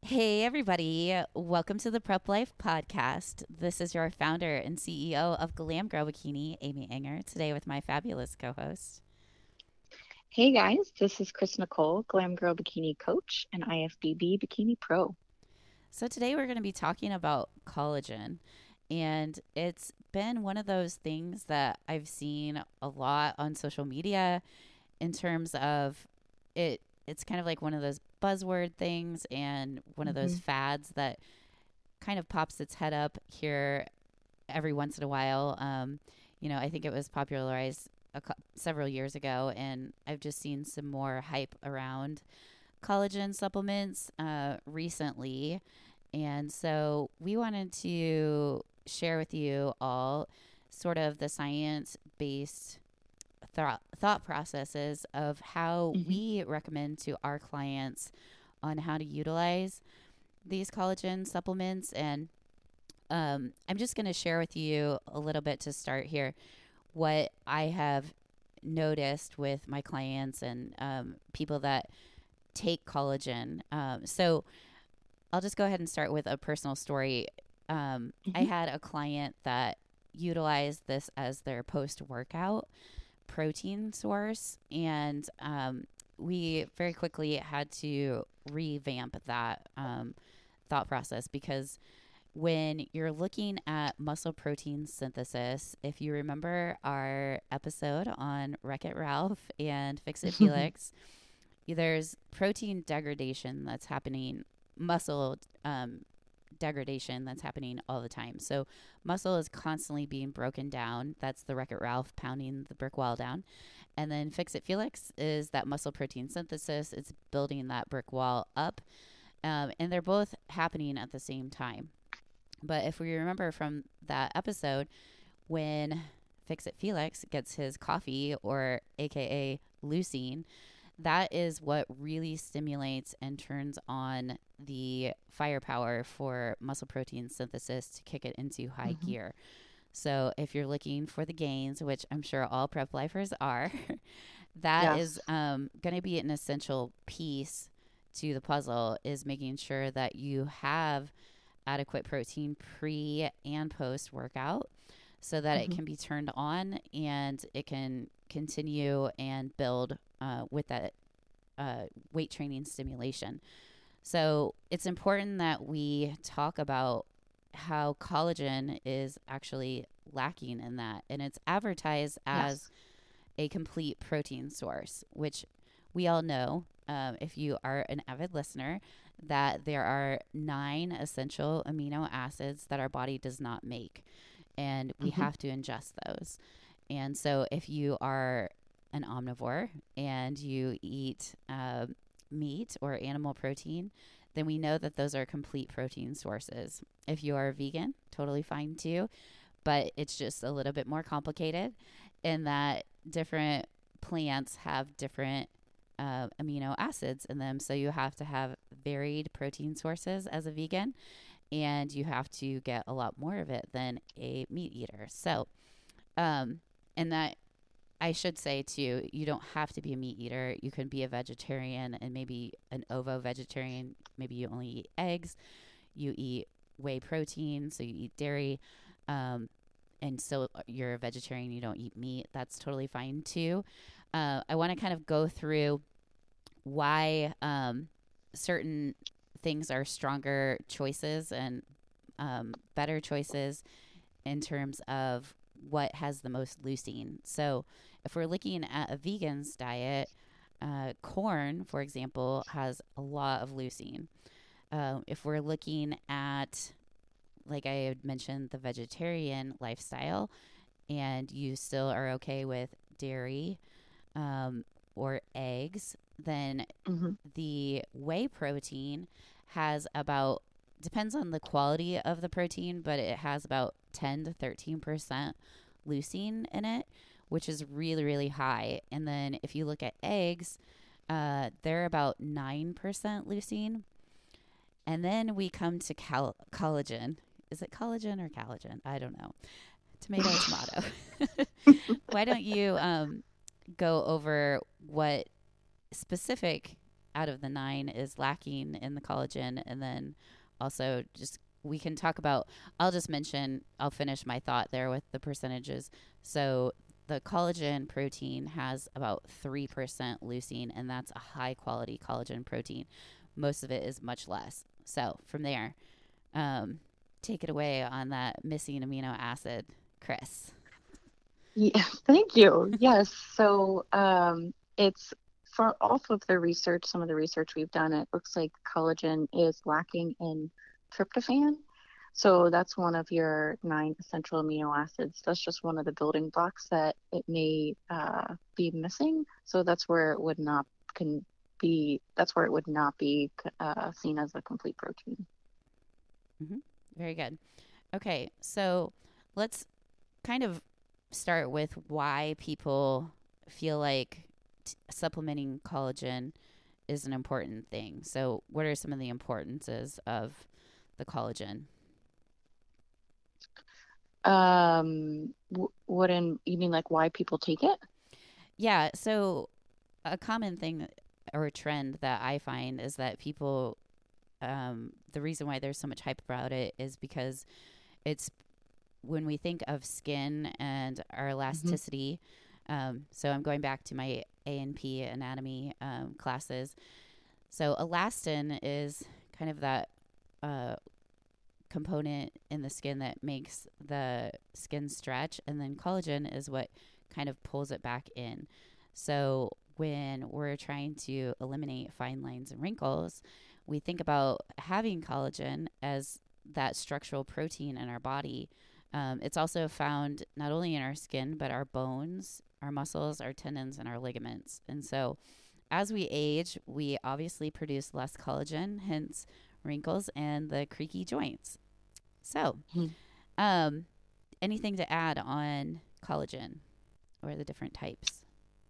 Hey, everybody. Welcome to the Prep Life Podcast. This is your founder and CEO of Glam Girl Bikini, Amy Enger, today with my fabulous co host. Hey guys, this is Chris Nicole, Glam Girl Bikini Coach and IFBB Bikini Pro. So, today we're going to be talking about collagen. And it's been one of those things that I've seen a lot on social media in terms of it's kind of like one of those buzzword things and one of those hmm fads that kind of pops its head up here every once in a while. I think it was popularized several years ago, and I've just seen some more hype around collagen supplements recently. And so we wanted to share with you all sort of the science based thought processes of how hmm we recommend to our clients on how to utilize these collagen supplements. And I'm just going to share with you a little bit to start here what I have noticed with my clients and people that take collagen. So I'll just go ahead and start with a personal story. I hmm had a client that utilized this as their post workout protein source, and we very quickly had to revamp that thought process because when you're looking at muscle protein synthesis, if you remember our episode on Wreck It Ralph and Fix It Felix, there's protein degradation that's happening, muscle degradation that's happening all the time. So muscle is constantly being broken down. That's the Wreck It Ralph pounding the brick wall down. And then Fix It Felix is that muscle protein synthesis. It's building that brick wall up. And they're both happening at the same time. But if we remember from that episode, when Fix It Felix gets his coffee, or AKA leucine, that is what really stimulates and turns on the firepower for muscle protein synthesis to kick it into high hmm gear. So if you're looking for the gains, which I'm sure all prep lifers are, that is Yes. going to be an essential piece to the puzzle, is making sure that you have adequate protein pre and post workout so that it hmm can be turned on and it can continue and build with that weight training stimulation. So it's important that we talk about how collagen is actually lacking in that. And it's advertised as Yes. a complete protein source, which we all know, if you are an avid listener, that there are 9 essential amino acids that our body does not make, and we hmm have to ingest those. And so, if you are an omnivore and you eat meat or animal protein, then we know that those are complete protein sources. If you are a vegan, totally fine too, but it's just a little bit more complicated in that different plants have different amino acids in them. So you have to have varied protein sources as a vegan, and you have to get a lot more of it than a meat eater. So, and that I should say too, you don't have to be a meat eater. You can be a vegetarian and maybe an ovo vegetarian. Maybe you only eat eggs, you eat whey protein, so you eat dairy. And so you're a vegetarian, you don't eat meat. That's totally fine too. I want to kind of go through why certain things are stronger choices and better choices in terms of what has the most leucine. So, if we're looking at a vegan's diet, corn, for example, has a lot of leucine. If we're looking at, like I had mentioned, the vegetarian lifestyle, and you still are okay with dairy or eggs, then hmm the whey protein has about, depends on the quality of the protein, but it has about 10 to 13% leucine in it, which is really, really high. And then if you look at eggs, they're about 9% leucine. And then we come to collagen. Is it collagen or collagen? I don't know. Tomato, tomato. Why don't you go over what specific out of the 9 is lacking in the collagen. And then also just we can talk about, I'll finish my thought there with the percentages. So the collagen protein has about 3% leucine, and that's a high quality collagen protein. Most of it is much less. So from there, take it away on that missing amino acid, Chris. Yeah, thank you. Yes. So it's for off of the research, some of the research we've done, it looks like collagen is lacking in tryptophan. So that's one of your 9 essential amino acids. That's just one of the building blocks that it may be missing. So that's where it would not can be. That's where it would not be seen as a complete protein. Mm-hmm. Very good. Okay, so let's kind of start with why people feel like supplementing collagen is an important thing. So, what are some of the importances of the collagen? You mean like why people take it? Yeah, so a common thing or a trend that I find is that people, the reason why there's so much hype about it is because it's when we think of skin and our Hmm. elasticity. So I'm going back to my A&P anatomy classes. So elastin is kind of that uh, component in the skin that makes the skin stretch, and then collagen is what kind of pulls it back in. So when we're trying to eliminate fine lines and wrinkles, we think about having collagen as that structural protein in our body. It's also found not only in our skin, but our bones, our muscles, our tendons, and our ligaments. And so as we age, we obviously produce less collagen, hence wrinkles and the creaky joints. So, um, anything to add on collagen or the different types?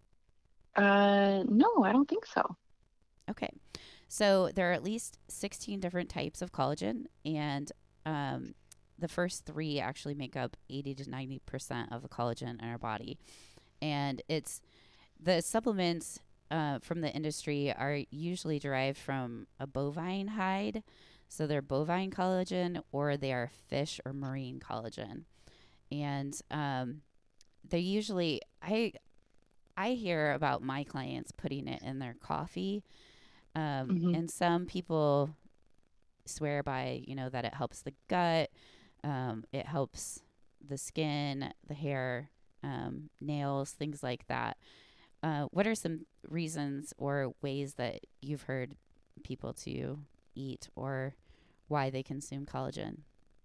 No, I don't think so. Okay. So, there are at least 16 different types of collagen, and um, the first three actually make up 80 to 90% of the collagen in our body. And it's the supplements from the industry are usually derived from a bovine hide. So they're bovine collagen or they are fish or marine collagen. And they usually, I hear about my clients putting it in their coffee. Hmm. And some people swear by, that it helps the gut, it helps the skin, the hair, nails, things like that. What are some reasons or ways that you've heard people to eat or why they consume collagen?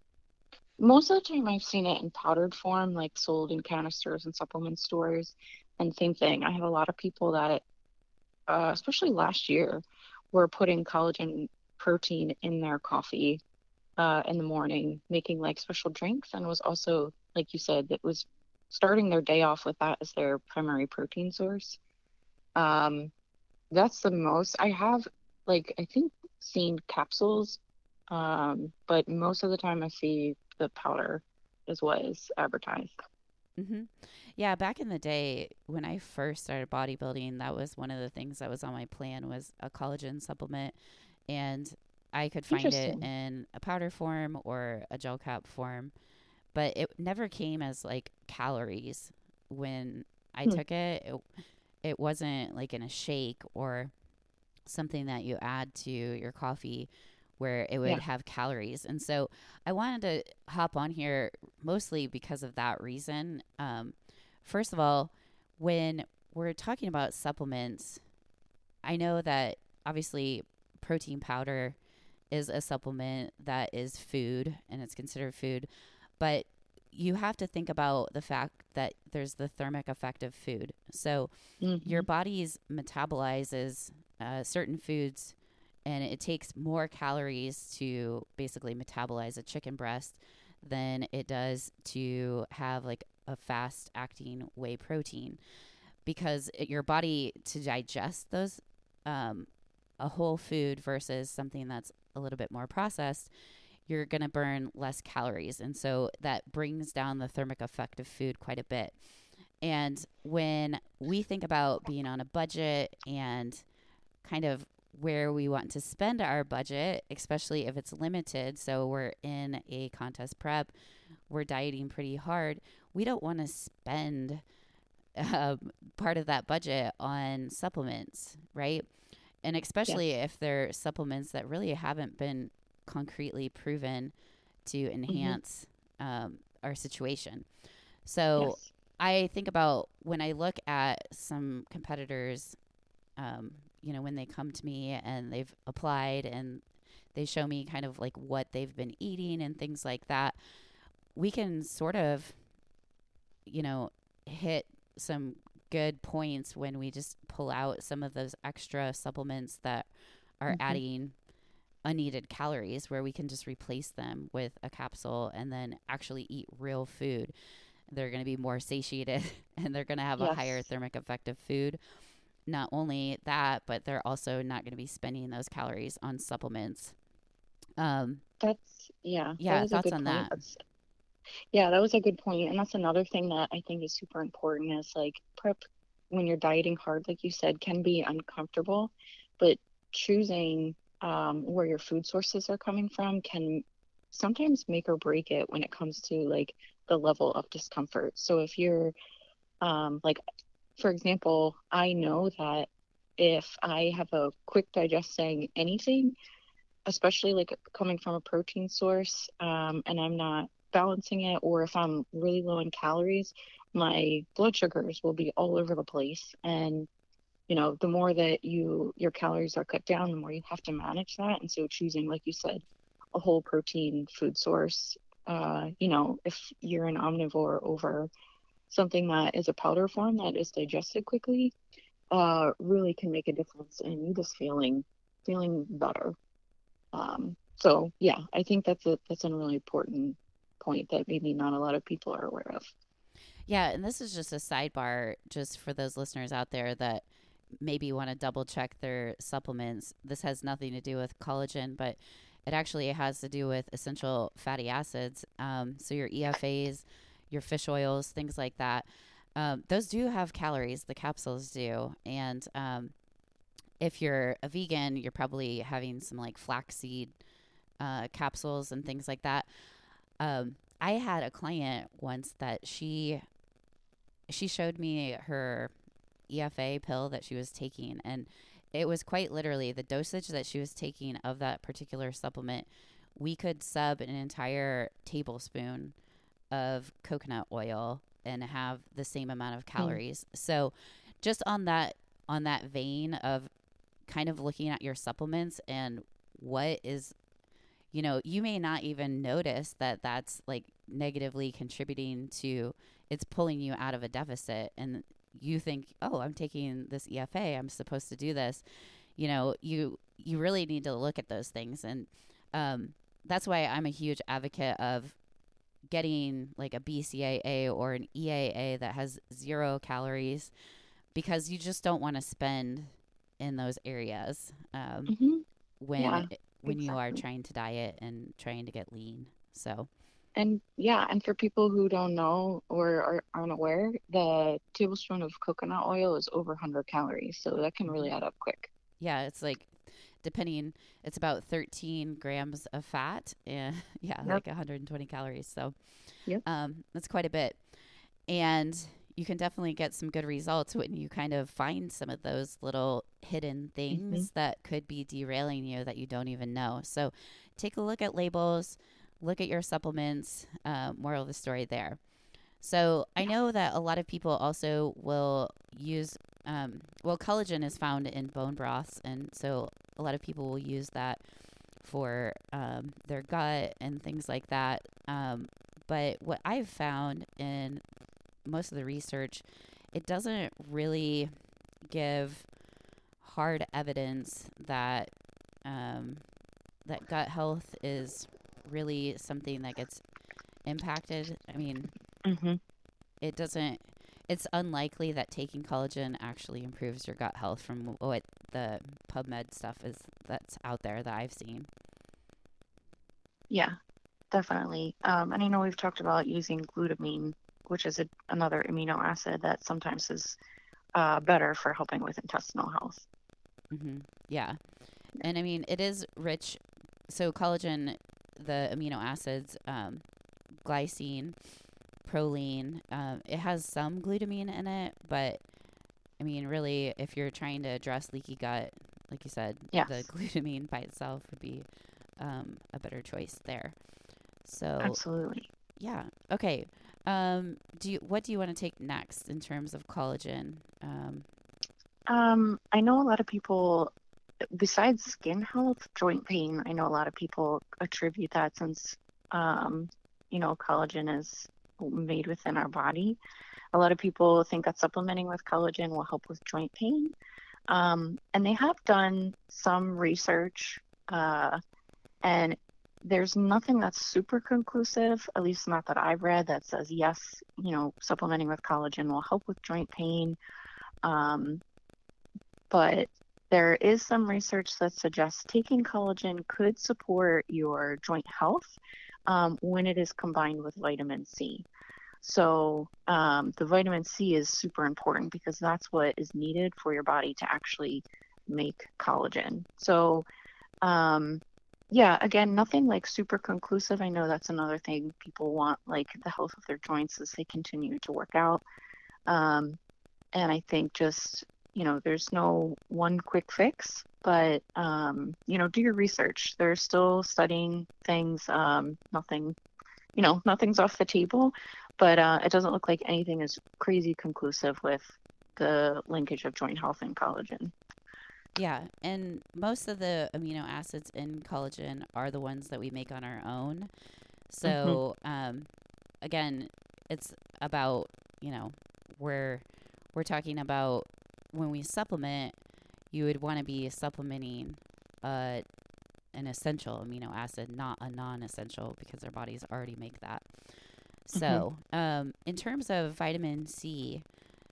Most of the time, I've seen it in powdered form, like sold in canisters and supplement stores. And same thing, I have a lot of people that, especially last year, were putting collagen protein in their coffee in the morning, making like special drinks, and was also, like you said, that was starting their day off with that as their primary protein source. Um, that's the most I have, like, I think seen capsules, but most of the time I see the powder is what is advertised. Hmm. Yeah, back in the day when I first started bodybuilding, that was one of the things that was on my plan was a collagen supplement, and I could find it Interesting. in a powder form or a gel cap form, but it never came as like calories when I Hmm. took it. It wasn't like in a shake or something that you add to your coffee where it would Yeah. have calories. And so I wanted to hop on here mostly because of that reason. First of all, when we're talking about supplements, I know that obviously protein powder is a supplement that is food and it's considered food, but you have to think about the fact that there's the thermic effect of food. So your Hmm. body's metabolizes certain foods and it takes more calories to basically metabolize a chicken breast than it does to have like a fast acting whey protein because your body to digest those um, a whole food versus something that's a little bit more processed, you're going to burn less calories. And so that brings down the thermic effect of food quite a bit. And when we think about being on a budget and kind of where we want to spend our budget, especially if it's limited. So we're in a contest prep, we're dieting pretty hard. We don't want to spend part of that budget on supplements, right? And especially Yes. if they're supplements that really haven't been concretely proven to Mm-hmm. enhance our situation. So Yes. I think about when I look at some competitors, um, when they come to me and they've applied and they show me kind of like what they've been eating and things like that, we can sort of, you know, hit some good points when we just pull out some of those extra supplements that are Mm-hmm. adding unneeded calories, where we can just replace them with a capsule and then actually eat real food. They're going to be more satiated and they're going to have a higher Yes. thermic effect of food. Not only that, but they're also not going to be spending those calories on supplements. Um, Yeah, that yeah, was a thoughts good on point. that? Yeah, that was a good point. And that's another thing that I think is super important is like prep when you're dieting hard, like you said, can be uncomfortable, but choosing where your food sources are coming from can sometimes make or break it when it comes to like the level of discomfort. So if you're like, for example, I know that if I have a quick digesting anything, especially like coming from a protein source, and I'm not balancing it, or if I'm really low in calories, my blood sugars will be all over the place. And the more that your calories are cut down, the more you have to manage that. And so choosing, like you said, a whole protein food source, if you're an omnivore over something that is a powder form that is digested quickly, really can make a difference in you just feeling better. So yeah, I think that's a really important point that maybe not a lot of people are aware of. Yeah, and this is just a sidebar just for those listeners out there that maybe want to double check their supplements. This has nothing to do with collagen, but it actually has to do with essential fatty acids. So your EFAs, your fish oils, things like that. Those do have calories. The capsules do, and if you're a vegan, you're probably having some like flaxseed capsules and things like that. I had a client once that she showed me her EFA pill that she was taking, and it was quite literally the dosage that she was taking of that particular supplement. We could sub an entire tablespoon of coconut oil and have the same amount of Hmm. calories. So, just on that vein of kind of looking at your supplements and what is, you may not even notice that that's like negatively contributing to, it's pulling you out of a deficit, and you think, oh, I'm taking this EFA, I'm supposed to do this. You really need to look at those things. And um, that's why I'm a huge advocate of getting like a BCAA or an EAA that has 0 calories, because you just don't want to spend in those areas Hmm. when Yeah, when you are exactly. trying to diet and trying to get lean. So And yeah, and for people who don't know or aren't aware, the tablespoon of coconut oil is over 100 calories, so that can really mhm. add up quick. Yeah, it's like depending, it's about 13 grams of fat and yeah, Yep. like 120 calories. So Yep. that's quite a bit. And you can definitely get some good results when you kind of find some of those little hidden Hmm. things that could be derailing you that you don't even know. So take a look at labels, look at your supplements, moral of the story there. So I Yeah. know that a lot of people also will use, well, collagen is found in bone broths. And so a lot of people will use that for their gut and things like that. But what I've found in most of the research, it doesn't really give hard evidence that um, that gut health is really something that gets impacted. I mean, Hmm. it doesn't. It's unlikely that taking collagen actually improves your gut health from what the PubMed stuff is that's out there that I've seen. Yeah, definitely. And I know we've talked about using glutamine, which is another amino acid that sometimes is better for helping with intestinal health. Hmm. Yeah. And I mean, it is rich. So collagen, the amino acids, glycine, proline, it has some glutamine in it, but I mean, really, if you're trying to address leaky gut, like you said, the Yes, glutamine by itself would be a better choice there. So, absolutely. yeah. Okay. What do you want to take next in terms of collagen? I know a lot of people, besides skin health, joint pain, I know a lot of people attribute that since, um, collagen is made within our body. A lot of people think that supplementing with collagen will help with joint pain. And they have done some research, and there's nothing that's super conclusive, at least not that I've read, that says yes, supplementing with collagen will help with joint pain. Um, but there is some research that suggests taking collagen could support your joint health when it is combined with vitamin C. So the vitamin C is super important because that's what is needed for your body to actually make collagen. So yeah, again, nothing like super conclusive. I know that's another thing people want, like the health of their joints as they continue to work out. Um, and I think just, there's no one quick fix, but, do your research. They're still studying things. Nothing's off the table, but it doesn't look like anything is crazy conclusive with the linkage of joint health and collagen. Yeah, and most of the amino acids in collagen are the ones that we make on our own. Hmm. So, again, it's about, you know, we're we're talking about when we supplement, you would want to be supplementing uh, an essential amino acid, not a non-essential, because our bodies already make that. Hmm. So, in terms of vitamin C,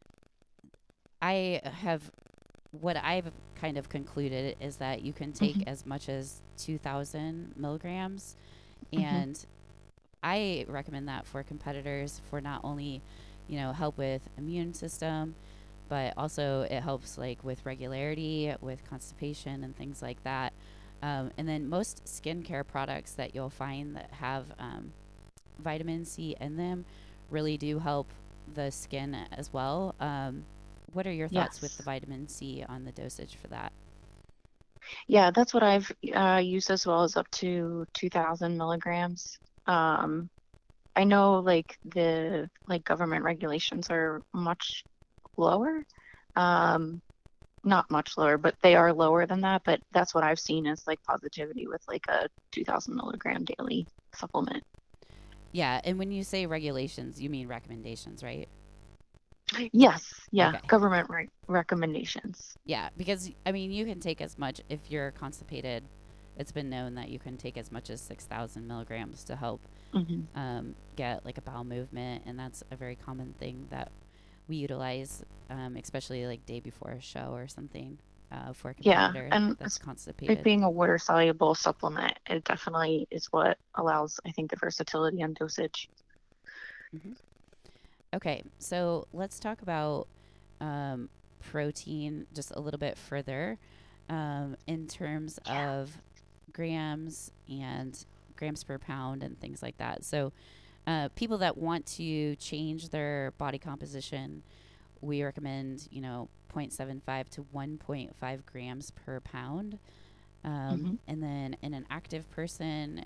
I have what I've kind of concluded is that you can take Hmm. as much as 2,000 milligrams, Hmm. and I recommend that for competitors for not only, help with immune system, but also it helps like with regularity, with constipation, and things like that. And then most skincare products that you'll find that have vitamin C in them really do help the skin as well. What are your thoughts with the Yes. vitamin C on the dosage for that? Yeah, that's what I've used as well as up to 2,000 milligrams. Um, I know like the government regulations are much lower. Um, Not much lower, but they are lower than that. But that's what I've seen as like positivity with like a 2,000 milligram daily supplement. Yeah, and when you say regulations, you mean recommendations, right? Yes, yeah, Okay. government recommendations. Yeah, because I mean, you can take as much if you're constipated. It's been known that you can take as much as 6,000 milligrams to help Hmm. get like a bowel movement, and that's a very common thing that we utilize, especially like day before a show or something for a Yeah, competitor and that's it constipated. being a water soluble supplement, it definitely is what allows, I think, the versatility and dosage. Hmm. Okay, so let's talk about um, protein just a little bit further in terms Yeah. of grams and grams per pound and things like that. So, people that want to change their body composition, we recommend, 0.75 to 1.5 grams per pound. Hmm. And then in an active person,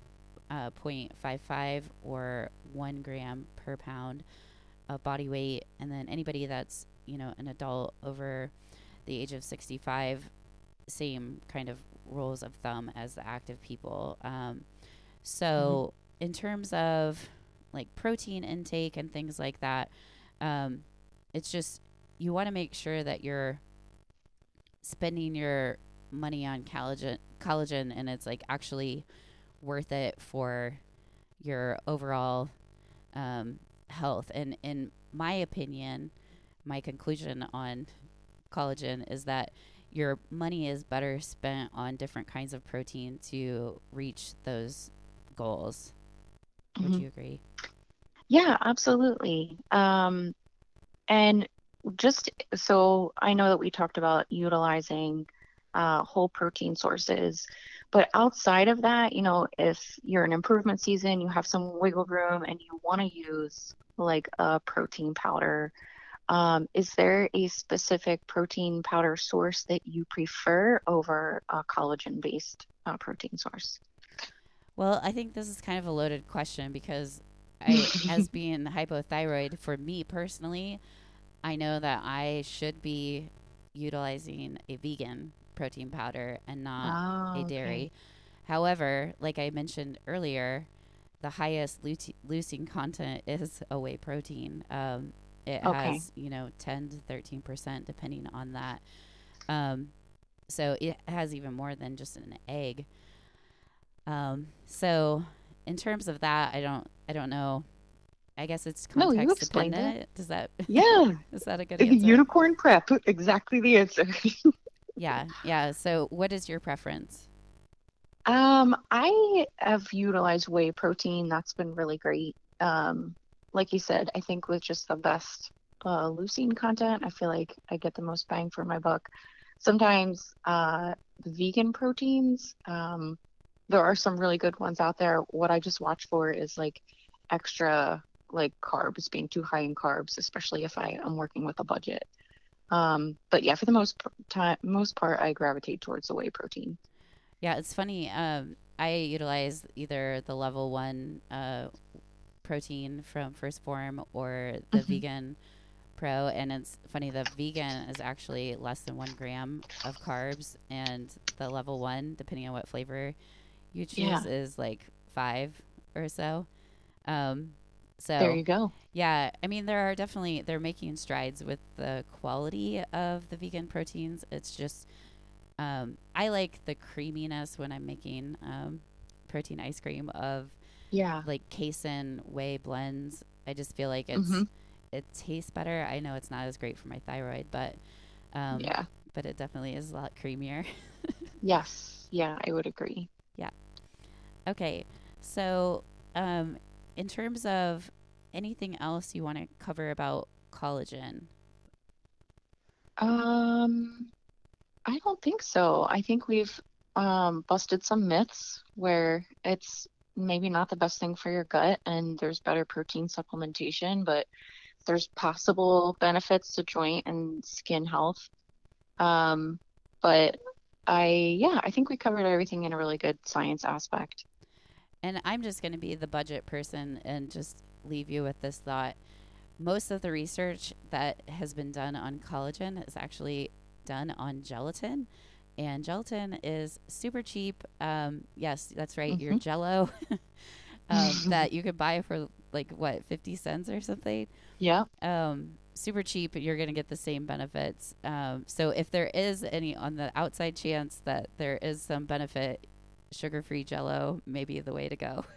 0.55 or 1 gram per pound of body weight. And then anybody that's, an adult over the age of 65, same kind of rules of thumb as the active people. Hmm. So, in terms of like protein intake and things like that, um, it's just you want to make sure that you're spending your money on collagen, and it's like actually worth it for your overall health. And in my opinion, my conclusion on collagen is that your money is better spent on different kinds of protein to reach those goals. Would Hmm. you agree? Yeah, absolutely. And just so I know that we talked about utilizing whole protein sources. But outside of that, if you're in improvement season, you have some wiggle room and you want to use like a protein powder, is there a specific protein powder source that you prefer over a collagen-based protein source? Well, I think this is kind of a loaded question because as being hypothyroid, for me personally, I know that I should be utilizing a vegan protein powder and not a Oh, okay. dairy. However, like I mentioned earlier, the highest leucine content is a whey protein. It Okay. has, 10 to 13% depending on that. Um, so it has even more than just an egg. So in terms of that, I don't know. I guess it's No, you context explained it. dependent. Does that Yeah. is that a good answer? Unicorn prep. Exactly the answer. Yeah, yeah. So what is your preference? I have utilized whey protein. That's been really great. Like you said, I think with just the best leucine content, I feel like I get the most bang for my buck. Sometimes the vegan proteins, there are some really good ones out there. What I just watch for is like extra like carbs, being too high in carbs, especially if I am working with a budget. But yeah, for the most part, I gravitate towards the whey protein. Yeah, it's funny. I utilize either the level one protein from First Form or the Hmm. vegan pro, and it's funny. The vegan is actually less than 1 gram of carbs, and the level one, depending on what flavor you choose, Yeah, is like 5 or so. Um, there so you go. yeah, I mean they're making strides with the quality of the vegan proteins. It's just I like the creaminess when I'm making protein ice cream of Yeah. like casein whey blends. I just feel like Hmm. it tastes better. I know it's not as great for my thyroid, um, Yeah. but it definitely is a lot creamier. Yes. Yeah, I would agree. Yeah. Okay. So, um, in terms of anything else you want to cover about collagen? Um, I don't think so. I think we've busted some myths where it's maybe not the best thing for your gut and there's better protein supplementation, but there's possible benefits to joint and skin health. Um, but yeah, I think we covered everything in a really good science aspect. And I'm just going to be the budget person and just leave you with this thought. Most of the research that has been done on collagen is actually done on gelatin. And gelatin is super cheap. Yes, that's right. Your Hmm. Jello that you could buy for like what 50 cents or something. Yeah. Super cheap. You're going to get the same benefits. So if there is any on the outside chance that there is some benefit, sugar-free Jello may be the way to go.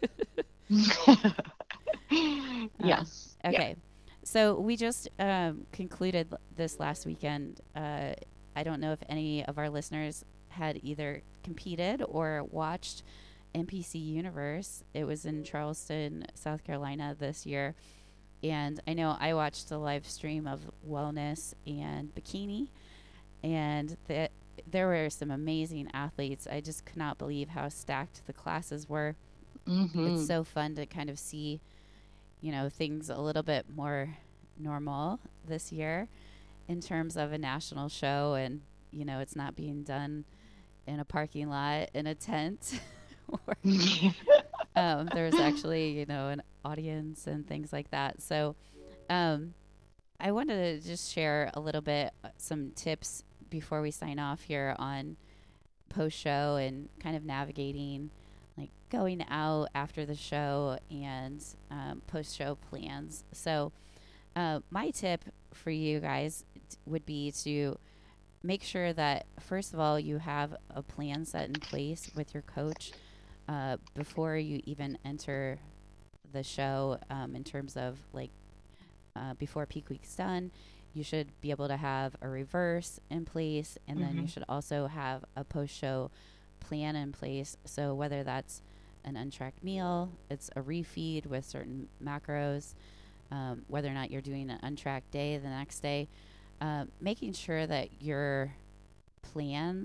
Um, Yes. Yeah. okay. So we just concluded this last weekend. I don't know if any of our listeners had either competed or watched NPC Universe. It was in Charleston, South Carolina this year. And I know I watched a live stream of wellness and bikini, and there were some amazing athletes. I just could not believe how stacked the classes were. It's Hmm. so fun to kind of see things a little bit more normal this year in terms of a national show, and it's not being done in a parking lot in a tent. Or there's actually an audience and things like that. So um, I wanted to just share a little bit some tips before we sign off here on post show and kind of navigating like going out after the show and post show plans. So my tip for you guys would be to make sure that, first of all, you have a plan set in place with your coach before you even enter the show, in terms of like before peak week's done. You should be able to have a reverse in place, and then you Hmm. should also have a post show plan in place. So, whether that's an untracked meal, it's a refeed with certain macros, whether or not you're doing an untracked day the next day, making sure that your plans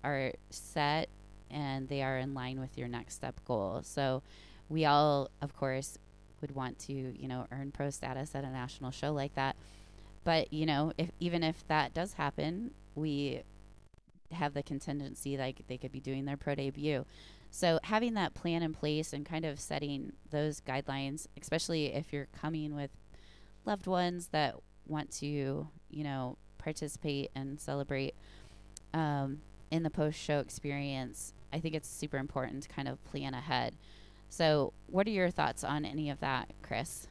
are set and they are in line with your next step goal. So we all, of course, would want to, earn pro status at a national show like that. But, if even if that does happen, we have the contingency like they could be doing their pro debut. So having that plan in place and kind of setting those guidelines, especially if you're coming with loved ones that want to, participate and celebrate in the post show experience, I think it's super important to kind of plan ahead. So, what are your thoughts on any of that, Chris?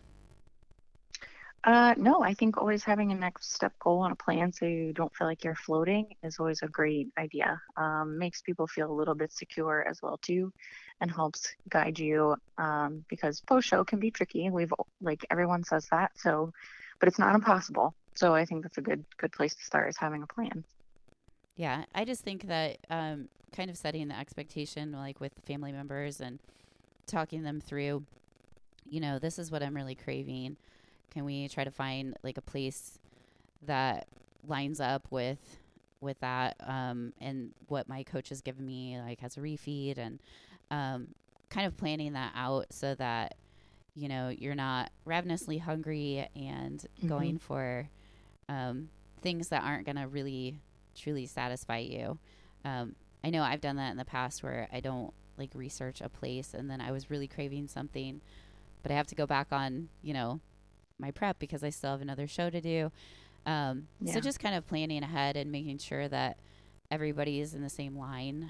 No, I think always having a next step goal on a plan so you don't feel like you're floating is always a great idea. Makes people feel a little bit secure as well too, and helps guide you because post show can be tricky. We've like everyone says that, so but it's not impossible. So I think that's a good place to start is having a plan. Yeah, I just think that kind of setting the expectation, like with family members and talking them through, this is what I'm really craving. Can we try to find like a place that lines up with that and what my coach has given me like as a refeed and um, kind of planning that out so that you're not ravenously hungry and Hmm. going for um, things that aren't going to really truly satisfy you. I know I've done that in the past where I don't like research a place and then I was really craving something, but I have to go back on, my prep because I still have another show to do. So Yeah. just kind of planning ahead and making sure that everybody is in the same line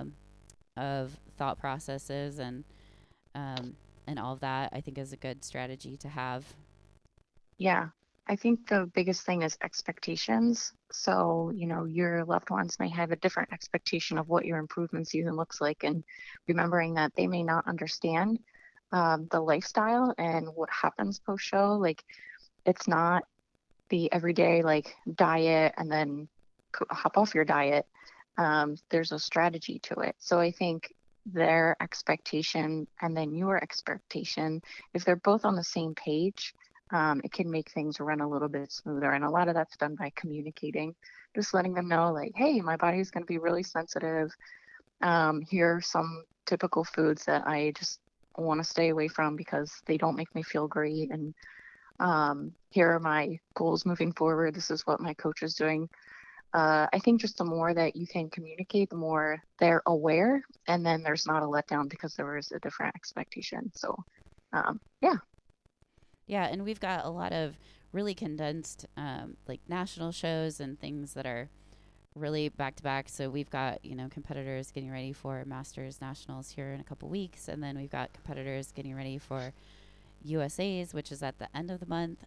of thought processes um, and all of that. I think is a good strategy to have. Yeah, I think the biggest thing is expectations. So, your loved ones may have a different expectation of what your improvement season looks like, and remembering that they may not understand the lifestyle and what happens post show. Like, it's not the everyday like diet and then hop off your diet. There's a strategy to it. So I think their expectation and then your expectation, if they're both on the same page, it can make things run a little bit smoother. And a lot of that's done by communicating, just letting them know, like, hey, my body's going to be really sensitive. Here are some typical foods that I just want to stay away from because they don't make me feel great. And here are my goals moving forward. This is what my coach is doing. I think just the more that you can communicate, the more they're aware, and then there's not a letdown because there was a different expectation. So, yeah, Yeah, and we've got a lot of really condensed like national shows and things that are really back to back. So we've got, competitors getting ready for Masters Nationals here in a couple weeks. And then we've got competitors getting ready for USA's, which is at the end of the month.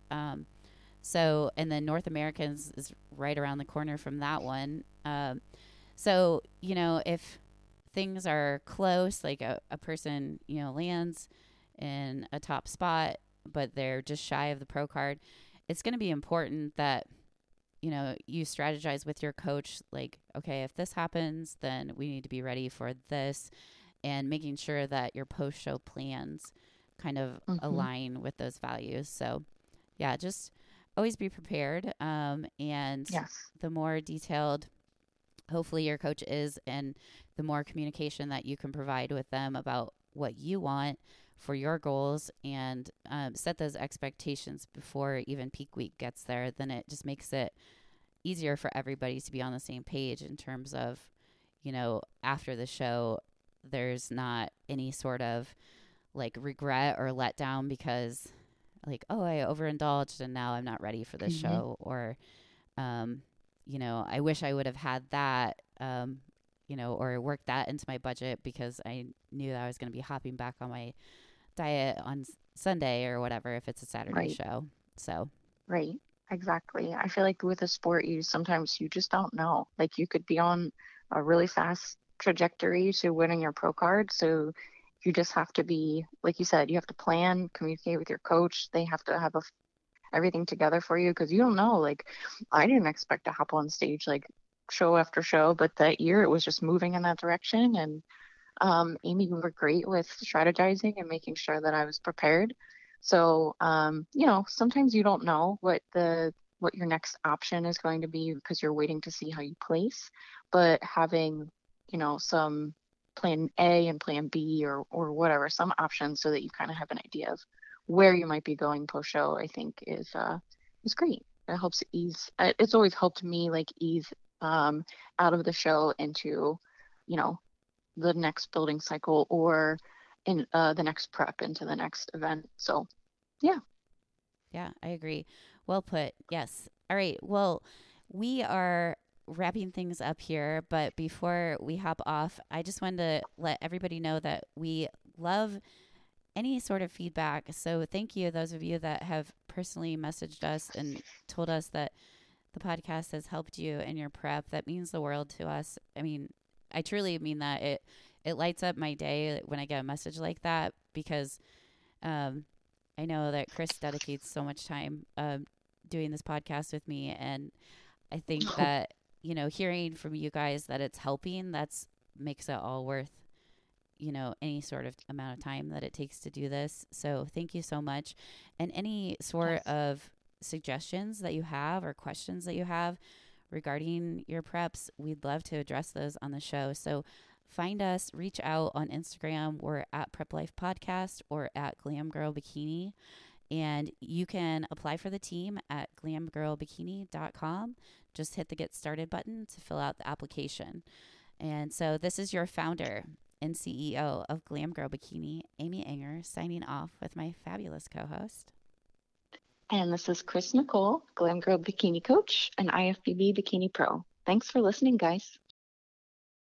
And then North Americans is right around the corner from that one. So, if things are close, like a person, lands in a top spot, but they're just shy of the pro card, it's going to be important that you strategize with your coach like, okay, if this happens, then we need to be ready for this, and making sure that your post show plans kind of hmm, align with those values. So, yeah, just always be prepared. And yes, the more detailed, hopefully, your coach is, and the more communication that you can provide with them about what you want for your goals and set those expectations before even peak week gets there, then it just makes it easier for everybody to be on the same page in terms of, after the show, there's not any sort of like regret or letdown because, like, oh, I overindulged and now I'm not ready for this hmm, show. Or, um, I wish I would have had that, or worked that into my budget because I knew that I was going to be hopping back on my diet on Sunday or whatever if it's a Saturday right, show. So, right, exactly. I feel like with a sport, you sometimes you just don't know. Like you could be on a really fast trajectory to winning your pro card, so you just have to be, like you said, you have to plan, communicate with your coach. They have to have everything together for you because you don't know. Like, I didn't expect to hop on stage like show after show, but that year it was just moving in that direction. And Amy, you were great with strategizing and making sure that I was prepared. So, sometimes you don't know what your next option is going to be because you're waiting to see how you place. But having some plan A and plan B or whatever, some options so that you kind of have an idea of where you might be going post show, I think is great. It helps ease. It's always helped me like ease um, out of the show into, you know, the next building cycle or in the next prep into the next event. So yeah. Yeah, I agree. Well put. Yes. All right. Well, we are wrapping things up here, but before we hop off, I just wanted to let everybody know that we love any sort of feedback. So thank you, those of you that have personally messaged us and told us that the podcast has helped you in your prep. That means the world to us. I mean, I truly mean that. It lights up my day when I get a message like that because um, I know that Chris dedicates so much time doing this podcast with me, and I think that hearing from you guys that it's helping, that's makes it all worth any sort of amount of time that it takes to do this. So thank you so much, and any sort Yes. of suggestions that you have or questions that you have regarding your preps, we'd love to address those on the show. So find us, reach out on Instagram. We're at Prep Life Podcast or at Glam Girl Bikini. And you can apply for the team at glamgirlbikini.com. Just hit the Get Started button to fill out the application. And so this is your founder and CEO of Glam Girl Bikini, Amy Enger, signing off with my fabulous co host. And this is Chris Nicole, Glam Girl Bikini Coach and IFBB Bikini Pro. Thanks for listening, guys.